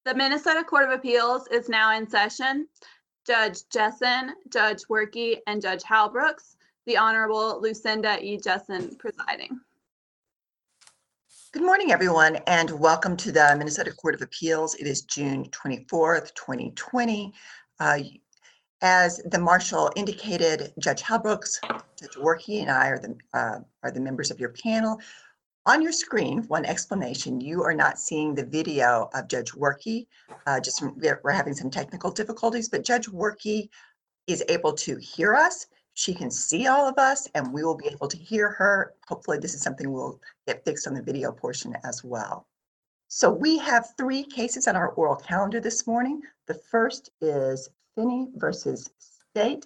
The Minnesota Court of Appeals is now in session. Judge Jessen, Judge Werke, and Judge Halbrooks. The Honorable Lucinda E. Jessen presiding. Good morning, everyone, and welcome to the Minnesota Court of Appeals. It is June 24th, 2020. As the marshal indicated, Judge Halbrooks, Judge Werke, and I are the members of your panel. On your screen, one explanation, you are not seeing the video of Judge Werke. We're having some technical difficulties, but Judge Werke is able to hear us. She can see all of us, and we will be able to hear her. Hopefully, this is something we'll get fixed on the video portion as well. So we have three cases on our oral calendar this morning. The first is Finney versus State,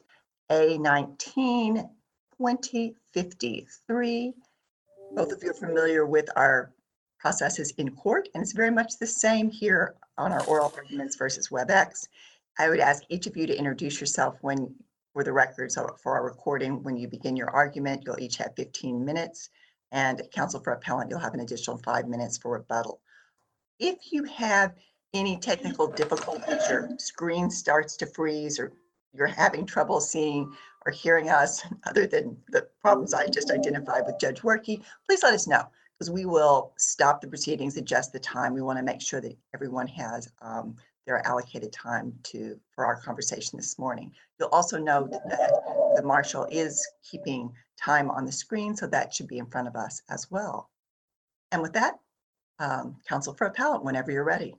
A19-2053. Both of you are familiar with our processes in court, and it's very much the same here on our oral arguments versus WebEx. I would ask each of you to introduce yourself for the record, so for our recording, when you begin your argument, you'll each have 15 minutes, and counsel for appellant, you'll have an additional 5 minutes for rebuttal. If you have any technical difficulties, your screen starts to freeze, or you're having trouble seeing or hearing us, other than the problems I just identified with Judge Werke, please let us know, because we will stop the proceedings, adjust the time. We want to make sure that everyone has their allocated time for our conversation this morning. You'll also note that the marshal is keeping time on the screen, so that should be in front of us as well. And with that, counsel for appellant, whenever you're ready.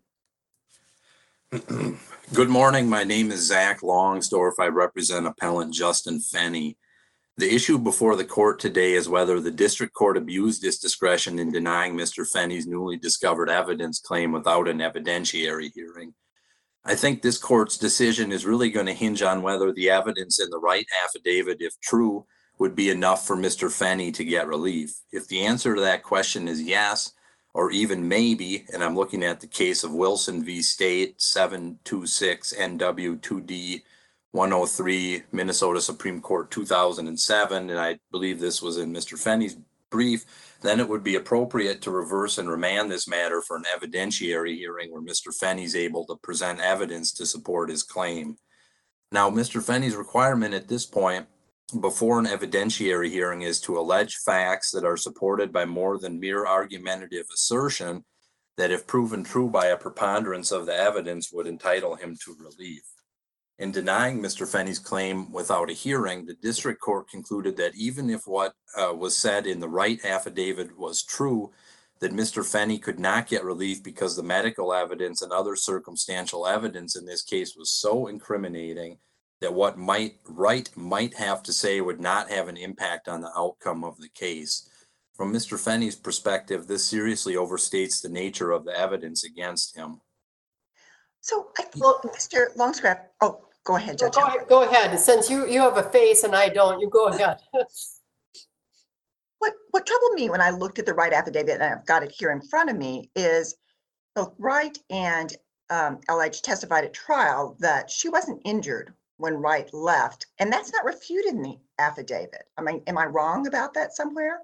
Good morning. My name is Zach Longsdorf. I represent appellant Justin Finney. The issue before the court today is whether the district court abused its discretion in denying Mr. Finney's newly discovered evidence claim without an evidentiary hearing. I think this court's decision is really going to hinge on whether the evidence in the Wright affidavit, if true, would be enough for Mr. Finney to get relief. If the answer to that question is yes, or even maybe, and I'm looking at the case of Wilson v. State, 726 NW 2D 103, Minnesota Supreme Court 2007, and I believe this was in Mr. Finney's brief, then it would be appropriate to reverse and remand this matter for an evidentiary hearing where Mr. Finney's able to present evidence to support his claim. Now, Mr. Finney's requirement at this point before an evidentiary hearing is to allege facts that are supported by more than mere argumentative assertion that, if proven true by a preponderance of the evidence, would entitle him to relief. In denying Mr. Finney's claim without a hearing, the district court concluded that even if what was said in the Wright affidavit was true, that Mr. Finney could not get relief because the medical evidence and other circumstantial evidence in this case was so incriminating that what Wright might have to say would not have an impact on the outcome of the case. From Mr. Finney's perspective, this seriously overstates the nature of the evidence against him. So, Mr. Longsdorf, go ahead, Judge. Go ahead. Since you have a face and I don't, you go ahead. What troubled me when I looked at the Wright affidavit, and I've got it here in front of me, is both Wright and LH testified at trial that she wasn't injured when Wright left, and that's not refuted in the affidavit. I mean, am I wrong about that somewhere?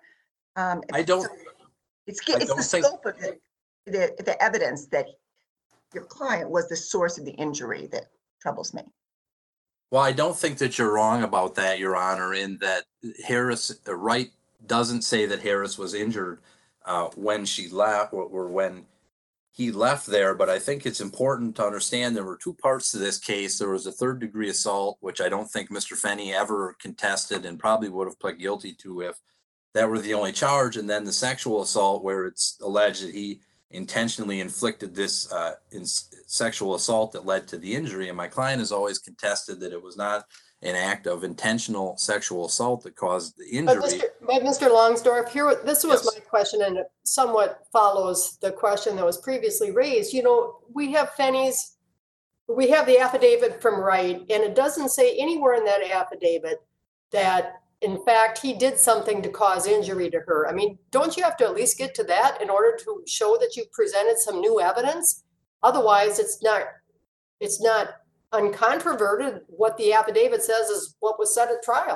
It's the scope of the evidence that your client was the source of the injury that troubles me. Well, I don't think that you're wrong about that, Your Honor, in that Wright doesn't say that Harris was injured when she left or when he left there, but I think it's important to understand there were two parts to this case. There was a third-degree assault, which I don't think Mr. Finney ever contested and probably would have pled guilty to if that were the only charge, and then the sexual assault where it's alleged that he intentionally inflicted this sexual assault that led to the injury, and my client has always contested that it was not an act of intentional sexual assault that caused the injury. But Mr. Longsdorf, this was Yes. my question, and it somewhat follows the question that was previously raised. You know, we have the affidavit from Wright, and it doesn't say anywhere in that affidavit that, in fact, he did something to cause injury to her. I mean, don't you have to at least get to that in order to show that you presented some new evidence? Otherwise, it's not uncontroverted. What the affidavit says is what was said at trial.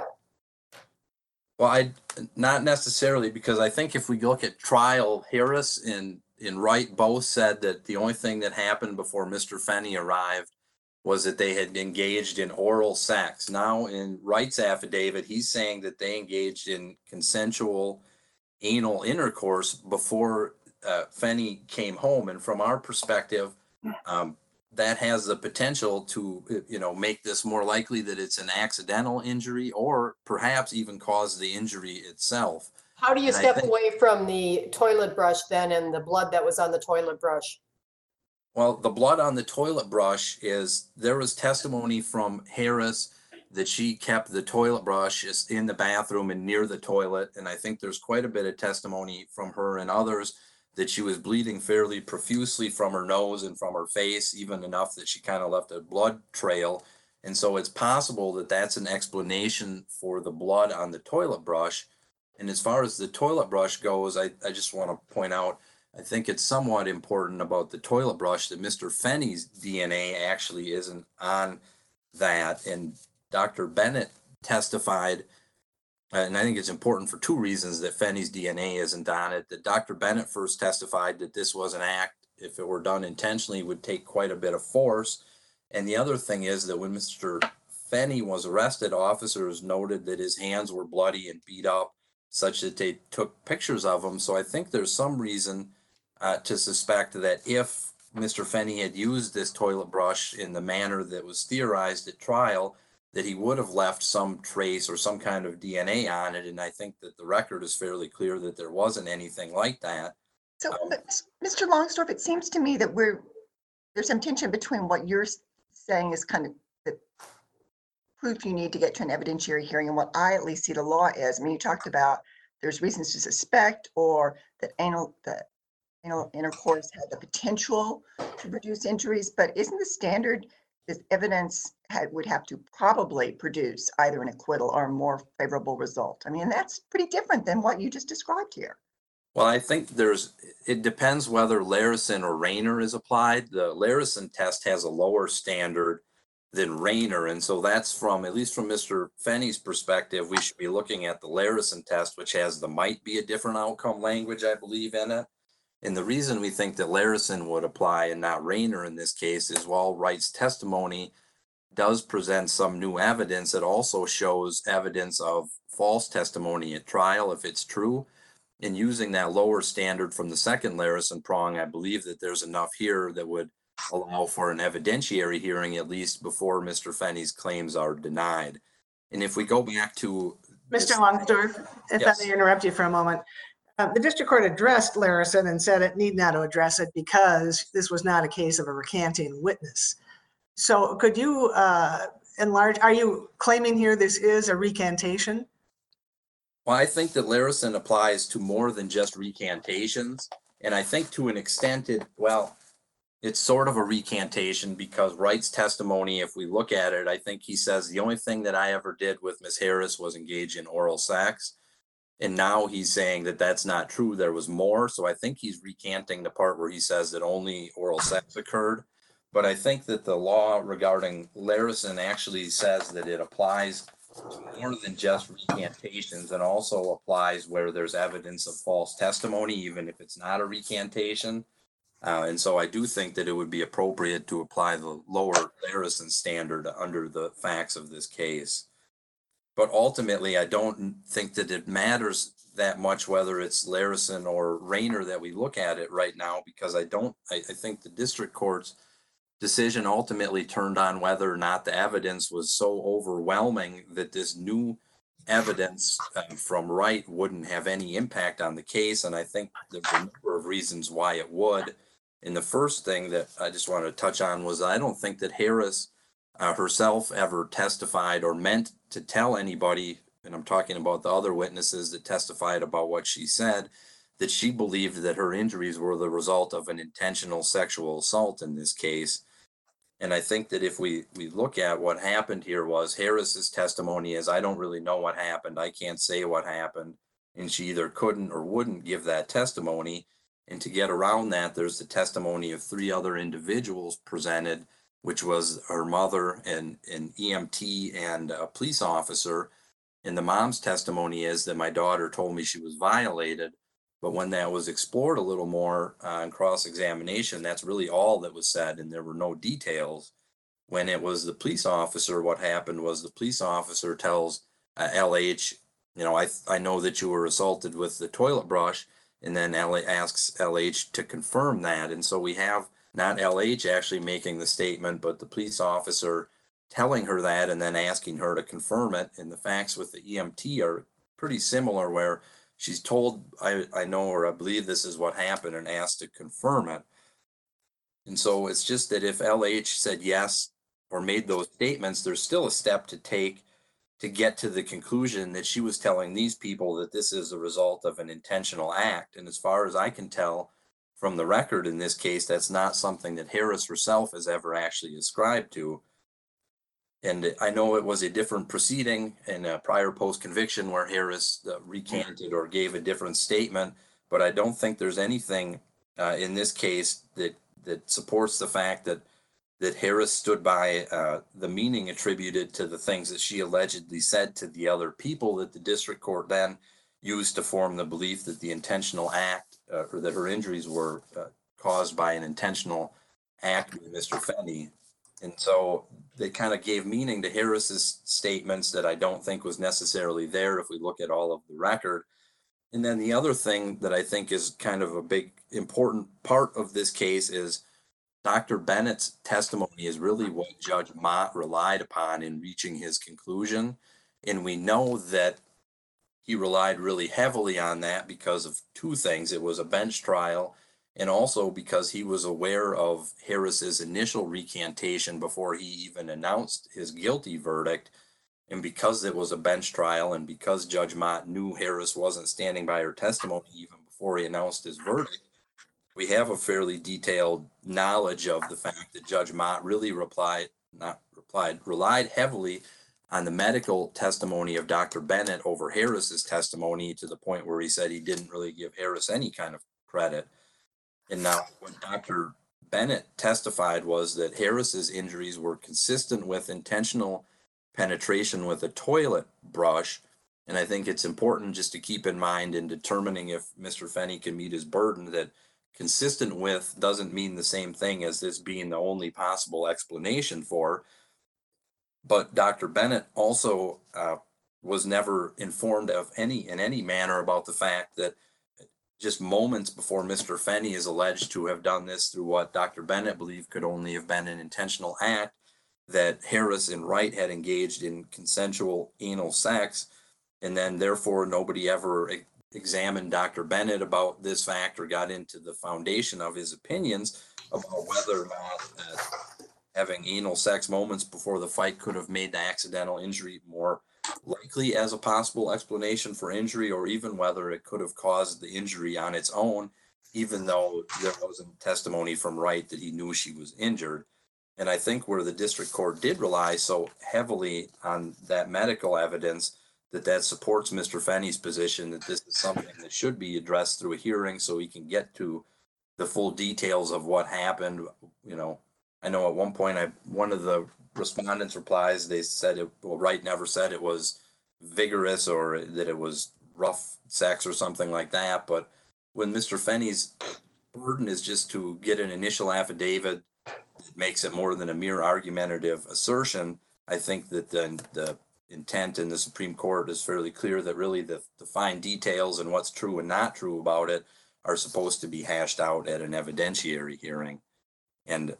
Well, not necessarily, because I think if we look at trial, Harris and in Wright both said that the only thing that happened before Mr. Fenney arrived was that they had engaged in oral sex. Now in Wright's affidavit, he's saying that they engaged in consensual anal intercourse before Fenney came home. And from our perspective, that has the potential to, make this more likely that it's an accidental injury or perhaps even cause the injury itself. How do you And I step think- away from the toilet brush then and the blood that was on the toilet brush? Well, the blood on the toilet brush there was testimony from Harris that she kept the toilet brush in the bathroom and near the toilet. And I think there's quite a bit of testimony from her and others that she was bleeding fairly profusely from her nose and from her face, even enough that she kind of left a blood trail. And so it's possible that that's an explanation for the blood on the toilet brush. And as far as the toilet brush goes, I just want to point out, I think it's somewhat important about the toilet brush that Mr. Fenney's DNA actually isn't on that. And Dr. Bennett testified, and I think it's important for two reasons that Fenney's DNA isn't on it. That Dr. Bennett first testified that this was an act, if it were done intentionally, would take quite a bit of force. And the other thing is that when Mr. Fenney was arrested, officers noted that his hands were bloody and beat up, such that they took pictures of him. So I think there's some reason to suspect that if Mr. Fenney had used this toilet brush in the manner that was theorized at trial, that he would have left some trace or some kind of DNA on it. And I think that the record is fairly clear that there wasn't anything like that. So, but Mr. Longsdorf, it seems to me that there's some tension between what you're saying is kind of the proof you need to get to an evidentiary hearing and what I at least see the law is. I mean, you talked about there's reasons to suspect or that anal intercourse had the potential to produce injuries, but isn't the standard this evidence would have to probably produce either an acquittal or a more favorable result? I mean, that's pretty different than what you just described here. Well, I think it depends whether Larison or Rayner is applied. The Larison test has a lower standard than Rayner. And so that's at least from Mr. Fenney's perspective, we should be looking at the Larison test, which has the might be a different outcome language, I believe, in it. And the reason we think that Larison would apply and not Rayner in this case is while Wright's testimony does present some new evidence, it also shows evidence of false testimony at trial if it's true. And using that lower standard from the second Larison prong, I believe that there's enough here that would allow for an evidentiary hearing, at least before Mr. Fenney's claims are denied. And if we go back to Mr. Longsdorf, if Yes. I may interrupt you for a moment. The district court addressed Larison and said it need not to address it because this was not a case of a recanting witness. So could you enlarge, are you claiming here this is a recantation? Well, I think that Larison applies to more than just recantations. And I think to an extent it's sort of a recantation because Wright's testimony, if we look at it, I think he says the only thing that I ever did with Ms. Harris was engage in oral sex. And now he's saying that that's not true. There was more. So I think he's recanting the part where he says that only oral sex occurred. But I think that the law regarding Larison actually says that it applies to more than just recantations and also applies where there's evidence of false testimony, even if it's not a recantation. And so I do think that it would be appropriate to apply the lower Larison standard under the facts of this case. But ultimately, I don't think that it matters that much whether it's Larison or Rayner that we look at it right now, because I think the district court's decision ultimately turned on whether or not the evidence was so overwhelming that this new evidence from Wright wouldn't have any impact on the case. And I think there's a number of reasons why it would. And the first thing that I just wanted to touch on was I don't think that Harris herself ever testified or meant to tell anybody, and I'm talking about the other witnesses that testified about what she said, that she believed that her injuries were the result of an intentional sexual assault in this case. And I think that if we look at what happened here was Harris's testimony is, I don't really know what happened. I can't say what happened. And she either couldn't or wouldn't give that testimony. And to get around that, there's the testimony of 3 other individuals presented, which was her mother and an EMT and a police officer. And the mom's testimony is that my daughter told me she was violated. But when that was explored a little more on cross-examination, that's really all that was said, and there were no details. When it was the police officer, what happened was the police officer tells LH, I know that you were assaulted with the toilet brush, and then asks LH to confirm that. And so we have not LH actually making the statement, but the police officer telling her that and then asking her to confirm it. And the facts with the EMT are pretty similar, where she's told, I know, or I believe this is what happened, and asked to confirm it. And so it's just that if LH said yes or made those statements, there's still a step to take to get to the conclusion that she was telling these people that this is a result of an intentional act. And as far as I can tell from the record in this case, that's not something that Harris herself has ever actually ascribed to. And I know it was a different proceeding in a prior post-conviction where Harris recanted or gave a different statement, but I don't think there's anything in this case that supports the fact that Harris stood by the meaning attributed to the things that she allegedly said to the other people, that the district court then used to form the belief that the intentional act or that her injuries were caused by an intentional act with Mr. Fenny. And so they kind of gave meaning to Harris's statements that I don't think was necessarily there if we look at all of the record. And then the other thing that I think is kind of a big important part of this case is Dr. Bennett's testimony is really what Judge Mott relied upon in reaching his conclusion. And we know that he relied really heavily on that because of two things. It was a bench trial, and also because he was aware of Harris's initial recantation before he even announced his guilty verdict. And because it was a bench trial, and because Judge Mott knew Harris wasn't standing by her testimony even before he announced his verdict, we have a fairly detailed knowledge of the fact that Judge Mott really relied heavily on the medical testimony of Dr. Bennett over Harris's testimony, to the point where he said he didn't really give Harris any kind of credit. And now what Dr. Bennett testified was that Harris's injuries were consistent with intentional penetration with a toilet brush. And I think it's important just to keep in mind in determining if Mr. Fenny can meet his burden that consistent with doesn't mean the same thing as this being the only possible explanation for. But Dr. Bennett also was never informed of in any manner about the fact that just moments before Mr. Fenny is alleged to have done this through what Dr. Bennett believed could only have been an intentional act, that Harris and Wright had engaged in consensual anal sex, and then therefore nobody ever examined Dr. Bennett about this fact or got into the foundation of his opinions about whether or not having anal sex moments before the fight could have made the accidental injury more likely as a possible explanation for injury, or even whether it could have caused the injury on its own, even though there wasn't testimony from Wright that he knew she was injured. And I think where the district court did rely so heavily on that medical evidence, that supports Mr. Fenny's position that this is something that should be addressed through a hearing so he can get to the full details of what happened. I know at one point one of the respondents' replies, they said Wright never said it was vigorous or that it was rough sex or something like that. But when Mr. Fenny's burden is just to get an initial affidavit that makes it more than a mere argumentative assertion, I think that the intent in the Supreme Court is fairly clear that really the fine details and what's true and not true about it are supposed to be hashed out at an evidentiary hearing. And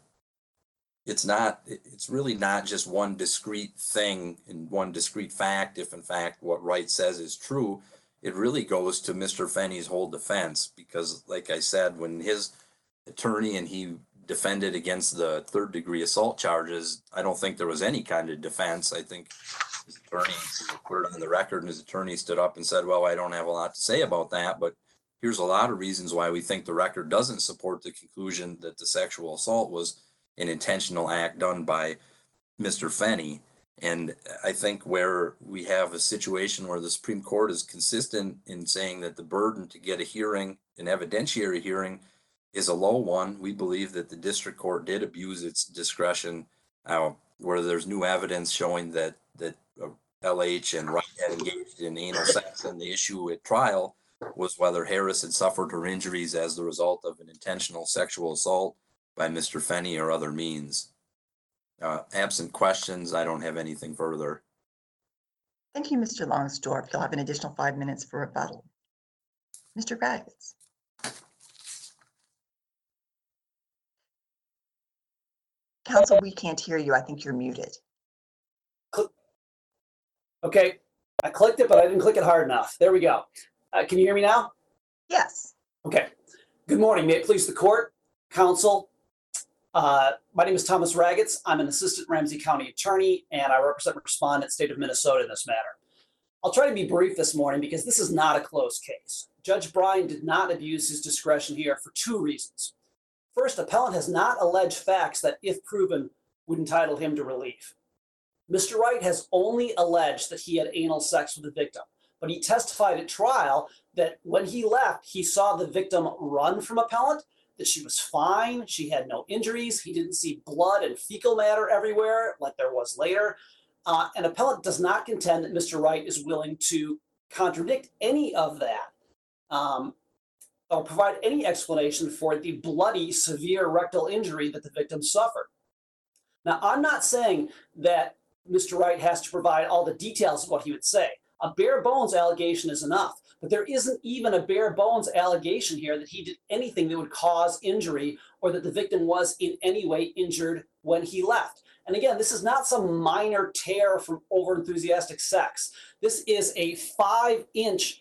it's really not just one discrete thing and one discrete fact. If in fact what Wright says is true, it really goes to Mr. Fenny's whole defense, because like I said, when his attorney and he defended against the third-degree assault charges, I don't think there was any kind of defense. I think his attorney put it on the record, and his attorney stood up and said, well, I don't have a lot to say about that, but here's a lot of reasons why we think the record doesn't support the conclusion that the sexual assault was an intentional act done by Mr. Fenny. And I think where we have a situation where the Supreme Court is consistent in saying that the burden to get a hearing, an evidentiary hearing, is a low one, we believe that the district court did abuse its discretion where there's new evidence showing that LH and Wright had engaged in anal sex, and the issue at trial was whether Harris had suffered her injuries as the result of an intentional sexual assault by Mr. Fenney or other means. Absent questions, I don't have anything further. Thank you, Mr. Longsdorf. You'll have an additional 5 minutes for rebuttal. Mr. Ragatz. Counsel, we can't hear you. I think you're muted. Okay, I clicked it, but I didn't click it hard enough. There we go. Can you hear me now? Yes. Okay. Good morning. May it please the court, counsel. My name is Thomas Ragatz. I'm an assistant Ramsey County attorney, and I represent respondent state of Minnesota in this matter. I'll try to be brief this morning because this is not a closed case. Judge Bryan did not abuse his discretion here for two reasons. First, appellant has not alleged facts that, if proven, would entitle him to relief. Mr. Wright has only alleged that he had anal sex with the victim, but he testified at trial that when he left, he saw the victim run from appellant, that she was fine, she had no injuries, he didn't see blood and fecal matter everywhere like there was later. And appellant does not contend that Mr. Wright is willing to contradict any of that or provide any explanation for the bloody, severe rectal injury that the victim suffered. Now, I'm not saying that Mr. Wright has to provide all the details of what he would say. A bare bones allegation is enough, but there isn't even a bare bones allegation here that he did anything that would cause injury or that the victim was in any way injured when he left. And again, this is not some minor tear from overenthusiastic sex. This is a 5-inch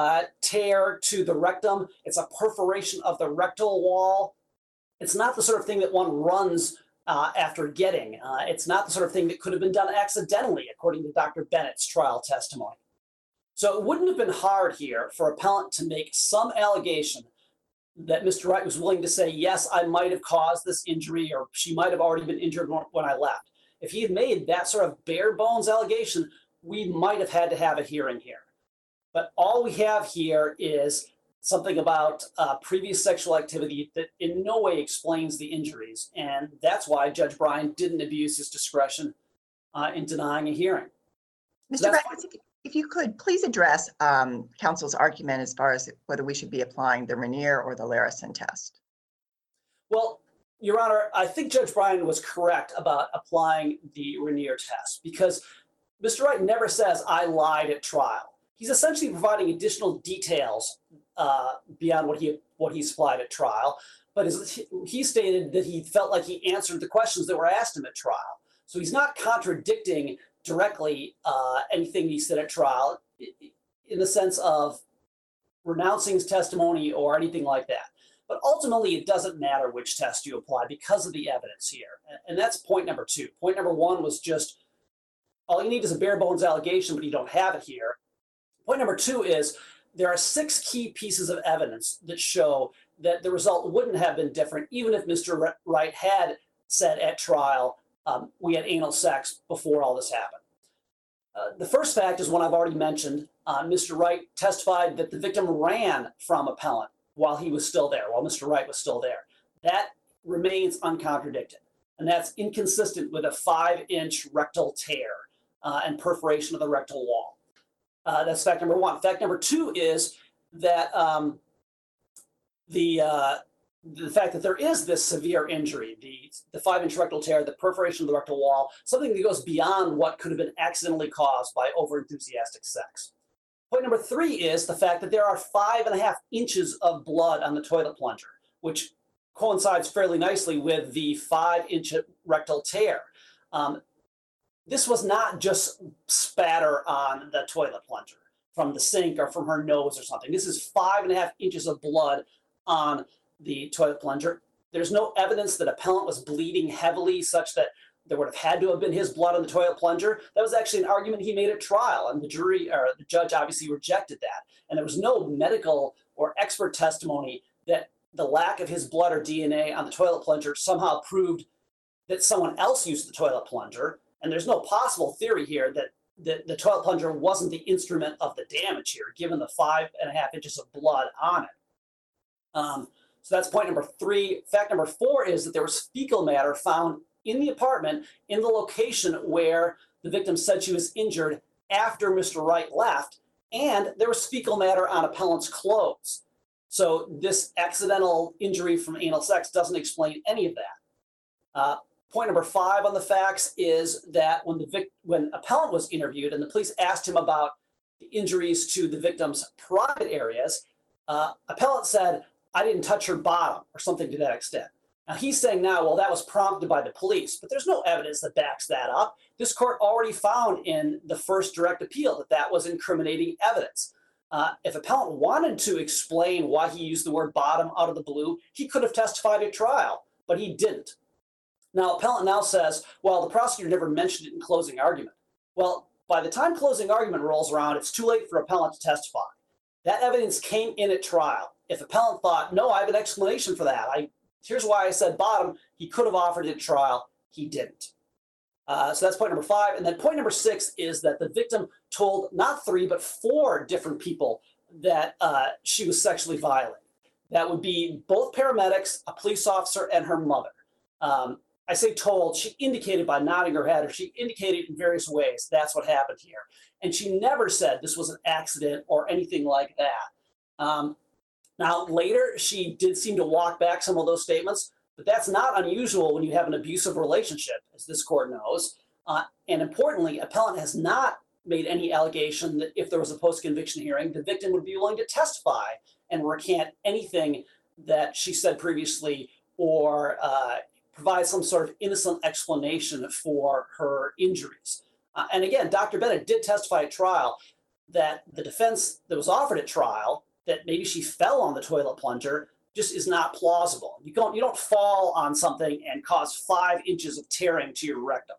tear to the rectum. It's a perforation of the rectal wall. It's not the sort of thing that one runs after getting. It's not the sort of thing that could have been done accidentally, according to Dr. Bennett's trial testimony. So it wouldn't have been hard here for appellant to make some allegation that Mr. Wright was willing to say, yes, I might have caused this injury, or she might have already been injured when I left. If he had made that sort of bare bones allegation, we might have had to have a hearing here. But all we have here is something about previous sexual activity that in no way explains the injuries. And that's why Judge Bryan didn't abuse his discretion in denying a hearing. Mr. Ragatz, if you could, please address counsel's argument as far as whether we should be applying the Rainier or the Larison test. Well, Your Honor, I think Judge Bryan was correct about applying the Rainier test because Mr. Wright never says, I lied at trial. He's essentially providing additional details beyond what he supplied at trial, but he stated that he felt like he answered the questions that were asked him at trial. So he's not contradicting directly anything he said at trial in the sense of renouncing his testimony or anything like that. But ultimately, it doesn't matter which test you apply because of the evidence here. And that's point number two. Point number one was just, all you need is a bare bones allegation, but you don't have it here. Point number two is there are 6 key pieces of evidence that show that the result wouldn't have been different even if Mr. Wright had said at trial, we had anal sex before all this happened. The first fact is one I've already mentioned. Mr. Wright testified that the victim ran from appellant while he was still there, while Mr. Wright was still there. That remains uncontradicted. And that's inconsistent with a 5-inch rectal tear and perforation of the rectal wall. That's fact number one. Fact number two is that the fact that there is this severe injury, the 5-inch rectal tear, the perforation of the rectal wall, something that goes beyond what could have been accidentally caused by overenthusiastic sex. Point number three is the fact that there are 5.5 inches of blood on the toilet plunger, which coincides fairly nicely with the 5-inch rectal tear. This was not just spatter on the toilet plunger from the sink or from her nose or something. This is 5.5 inches of blood on the toilet plunger. There's no evidence that appellant was bleeding heavily such that there would have had to have been his blood on the toilet plunger. That was actually an argument he made at trial, and the jury or the judge obviously rejected that. And there was no medical or expert testimony that the lack of his blood or DNA on the toilet plunger somehow proved that someone else used the toilet plunger. And there's no possible theory here that the toilet plunger wasn't the instrument of the damage here, given the 5.5 inches of blood on it. So that's point number three. Fact number four is that there was fecal matter found in the apartment in the location where the victim said she was injured after Mr. Wright left. and there was fecal matter on appellant's clothes. So this accidental injury from anal sex doesn't explain any of that. Point number 5 on the facts is that when appellant was interviewed and the police asked him about the injuries to the victim's private areas, appellant said, "I didn't touch her bottom," or something to that extent. Now he's saying now, well, that was prompted by the police, but there's no evidence that backs that up. This court already found in the first direct appeal that that was incriminating evidence. If appellant wanted to explain why he used the word bottom out of the blue, he could have testified at trial, but he didn't. Now, appellant now says, well, the prosecutor never mentioned it in closing argument. Well, by the time closing argument rolls around, it's too late for appellant to testify. That evidence came in at trial. If appellant thought, no, I have an explanation for that, here's why I said bottom, he could have offered it at trial. He didn't. So that's point number 5. And then point number 6 is that the victim told not 3, but 4 different people that she was sexually violent. That would be both paramedics, a police officer, and her mother. I say told, she indicated by nodding her head, or she indicated in various ways that's what happened here. And she never said this was an accident or anything like that. Now, later, she did seem to walk back some of those statements, but that's not unusual when you have an abusive relationship, as this court knows. And importantly, appellant has not made any allegation that if there was a post-conviction hearing, the victim would be willing to testify and recant anything that she said previously or provide some sort of innocent explanation for her injuries. And again, Dr. Bennett did testify at trial that the defense that was offered at trial, that maybe she fell on the toilet plunger, just is not plausible. You don't fall on something and cause 5 inches of tearing to your rectum.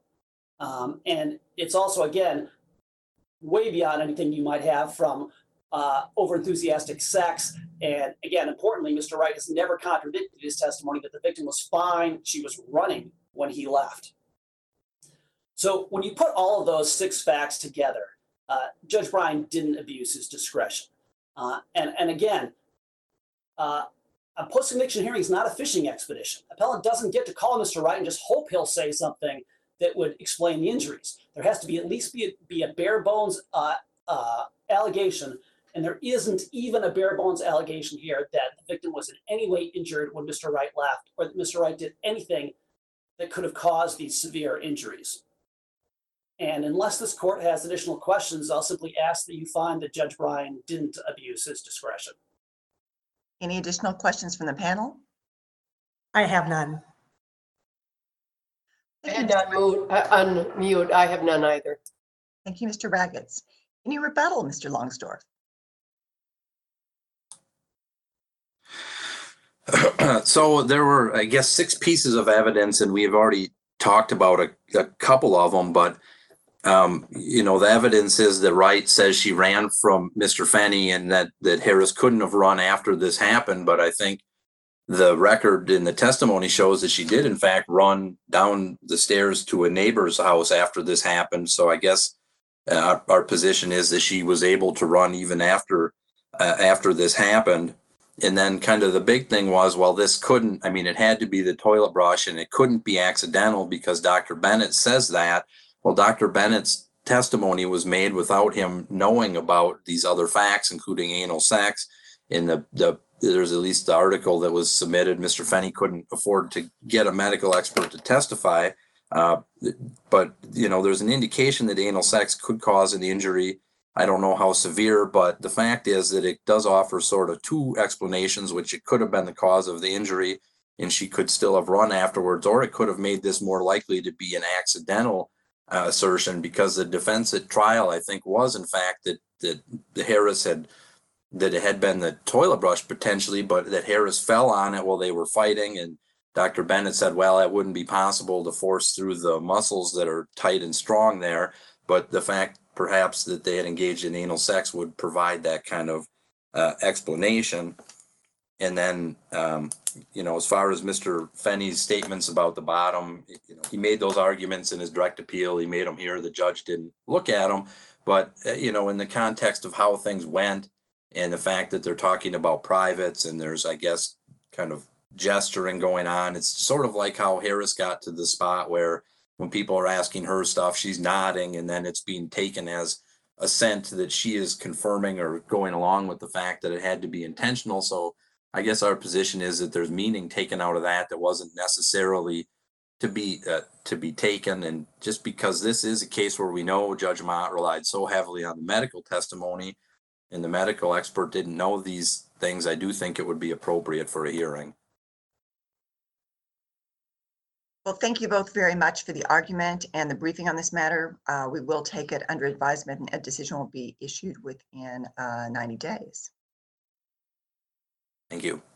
And it's also, again, way beyond anything you might have from overenthusiastic sex. And again, importantly, Mr. Wright has never contradicted his testimony that the victim was fine. She was running when he left. So when you put all of those 6 facts together, Judge Bryan didn't abuse his discretion. And again, a post-conviction hearing is not a fishing expedition. Appellant doesn't get to call Mr. Wright and just hope he'll say something that would explain the injuries. There has to be at least be a bare bones allegation, and there isn't even a bare bones allegation here that the victim was in any way injured when Mr. Wright left, or that Mr. Wright did anything that could have caused these severe injuries. And unless this court has additional questions, I'll simply ask that you find that Judge Bryan didn't abuse his discretion. Any additional questions from the panel? I have none. Thank you, And unmute, I have none either. Thank you, Mr. Ragatz. Any rebuttal, Mr. Longsdorf? So there were, I guess, 6 pieces of evidence, and we have already talked about a couple of them, but the evidence is that Wright says she ran from Mr. Fenney and that Harris couldn't have run after this happened. But I think the record in the testimony shows that she did, in fact, run down the stairs to a neighbor's house after this happened. So I guess our position is that she was able to run even after this happened. And then kind of the big thing was, well, this couldn't, I mean, it had to be the toilet brush and it couldn't be accidental because Dr. Bennett says that. Well, Dr. Bennett's testimony was made without him knowing about these other facts, including anal sex. In there's at least the article that was submitted. Mr. Fenney couldn't afford to get a medical expert to testify. But, there's an indication that anal sex could cause an injury. I don't know how severe, but the fact is that it does offer sort of 2 explanations, which it could have been the cause of the injury and she could still have run afterwards, or it could have made this more likely to be an accidental assertion, because the defense at trial, I think, was in fact that the Harris that it had been the toilet brush potentially, but that Harris fell on it while they were fighting. And Dr. Bennett said, well, it wouldn't be possible to force through the muscles that are tight and strong there. But the fact perhaps that they had engaged in anal sex would provide that kind of explanation. And then, as far as Mr. Fenney's statements about the bottom, he made those arguments in his direct appeal. He made them here. The judge didn't look at them. But, in the context of how things went and the fact that they're talking about privates and there's, I guess, kind of gesturing going on, it's sort of like how Harris got to the spot where when people are asking her stuff, she's nodding, and then it's being taken as assent that she is confirming or going along with the fact that it had to be intentional. So I guess our position is that there's meaning taken out of that wasn't necessarily to be taken. And just because this is a case where we know Judge Mott relied so heavily on the medical testimony and the medical expert didn't know these things, I do think it would be appropriate for a hearing. Well, thank you both very much for the argument and the briefing on this matter. We will take it under advisement and a decision will be issued within 90 days. Thank you.